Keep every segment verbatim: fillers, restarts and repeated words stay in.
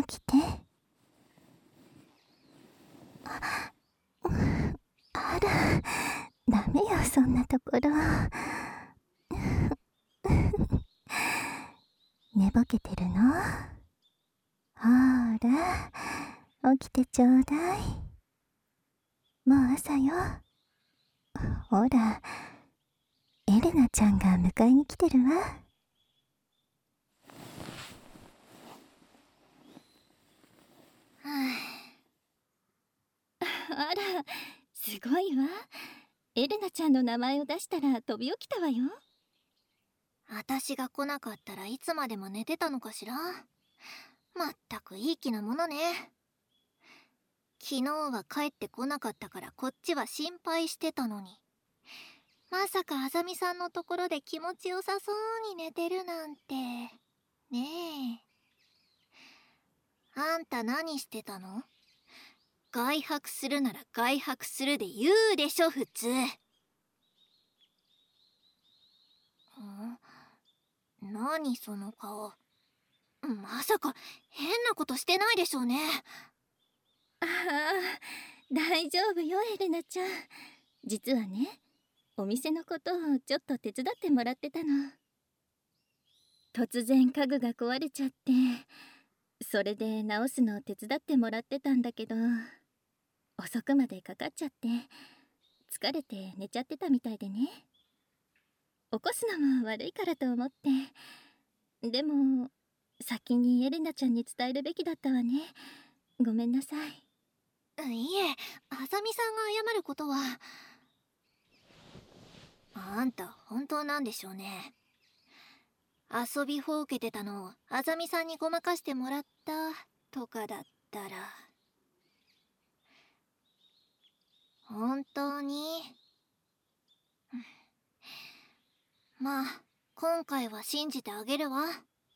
起きて。あ、あら、ダメよそんなところ。寝ぼけてるの？ほーら、起きてちょうだい。もう朝よ。ほら、エレナちゃんが迎えに来てるわ。 あら、すごいわ。エレナちゃんの名前を出したら飛び起きたわよ。 私が来なかったらいつまでも寝てたのかしら。まったくいい気なものね。昨日は帰ってこなかったからこっちは心配してたのに、まさかあざみさんのところで気持ちよさそうに寝てるなんてねえ。あんた何してたの？外泊するなら外泊するで言うでしょ普通。ん？何その顔。まさか変なことしてないでしょうね。 ああ、大丈夫よエレナちゃん。実はね、お店のことをちょっと手伝ってもらってたの。突然家具が壊れちゃって、それで直すのを手伝ってもらってたんだけど、遅くまでかかっちゃって疲れて寝ちゃってたみたいでね。起こすのも悪いからと思って。でも先にエレナちゃんに伝えるべきだったわね。ごめんなさい。 いえ、あざみさんが謝ることは。あんた本当なんでしょうね。遊びほうけてたのをあざみさんにごまかしてもらったとかだったら。本当に？まあ今回は信じてあげるわ。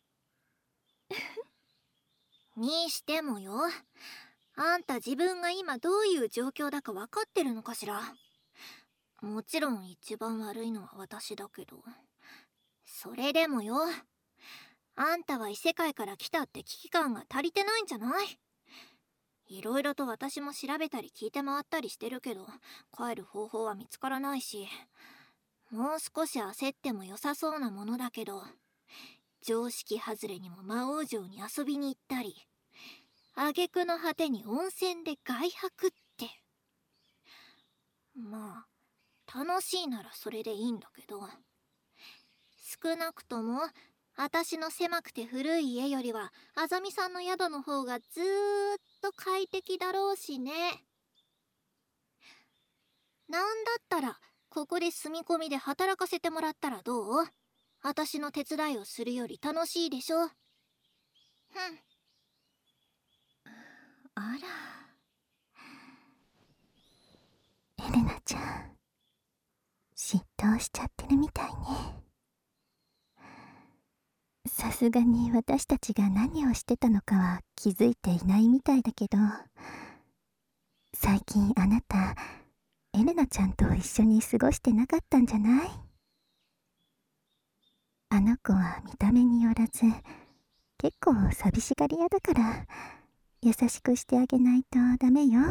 にしてもよ、あんた自分が今どういう状況だか分かってるのかしら。もちろん一番悪いのは私だけど、それでもよ、あんたは異世界から来たって危機感が足りてないんじゃない？いろいろと私も調べたり聞いて回ったりしてるけど、帰る方法は見つからないし、もう少し焦っても良さそうなものだけど、常識外れにも魔王城に遊びに行ったり、挙句の果てに温泉で外泊って。まあ楽しいならそれでいいんだけど、少なくとも私の狭くて古い家よりはあざみさんの宿の方がずーっと快適だろうしね。なんだったらここで住み込みで働かせてもらったらどう？私の手伝いをするより楽しいでしょ。ふん。 あら、エレナちゃん嫉妬しちゃってるみたいね。さすがに私たちが何をしてたのかは気づいていないみたいだけど、最近あなたエレナちゃんと一緒に過ごしてなかったんじゃない？あの子は見た目によらず結構寂しがり屋だから、優しくしてあげないとダメよ。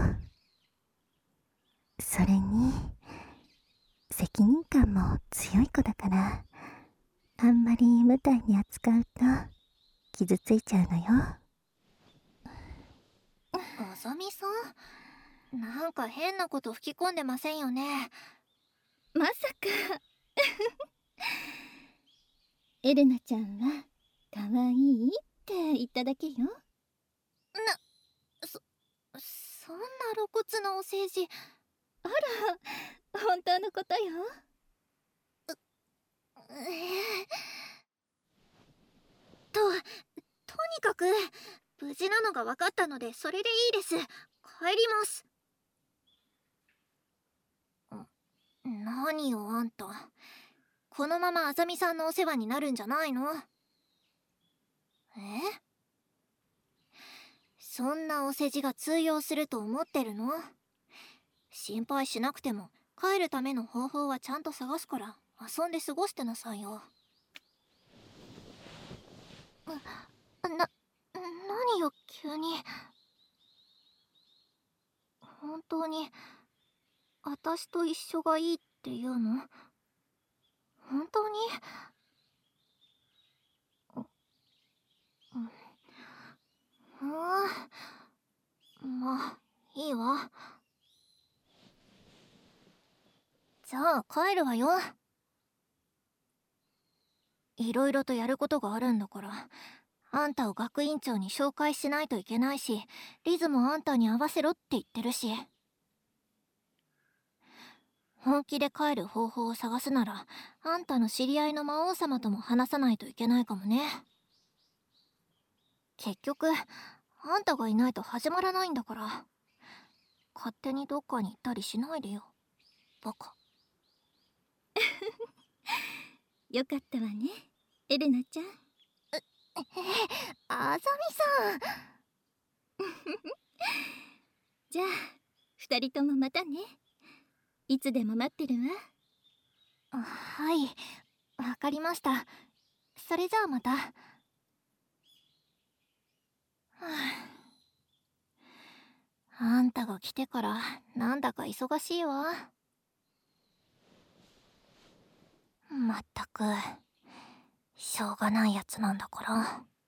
それに責任感も強い子だから、あんまり無体に扱うと傷ついちゃうのよ。 あざみさん、なんか変なこと吹き込んでませんよね。 まさかエレナちゃんは可愛いって言っただけよ。 な、そ、そんな露骨なお世辞。 あら、本当のことよ。 ええと、とにかく無事なのが分かったのでそれでいいです。帰ります。何よあんた、このままあざみさんのお世話になるんじゃないの？え？そんなお世辞が通用すると思ってるの？心配しなくても帰るための方法はちゃんと探すから、遊んで過ごしてなさいよ。な、 何よ急に。本当に私と一緒がいいって言うの？本当に？うーん、まあいいわ。じゃあ帰るわよ。いろいろとやることがあるんだから、あんたを学院長に紹介しないといけないし、リズもあんたに合わせろって言ってるし。本気で帰る方法を探すなら、あんたの知り合いの魔王様とも話さないといけないかもね。結局あんたがいないと始まらないんだから、勝手にどっかに行ったりしないでよ、バカ。 よかったわね、エレナちゃん。 あざみさん。 じゃあ二人ともまたね。いつでも待ってるわ。はい、わかりました。それじゃあまた。はあ、あんたが来てからなんだか忙しいわ。まったくしょうがないやつなんだから。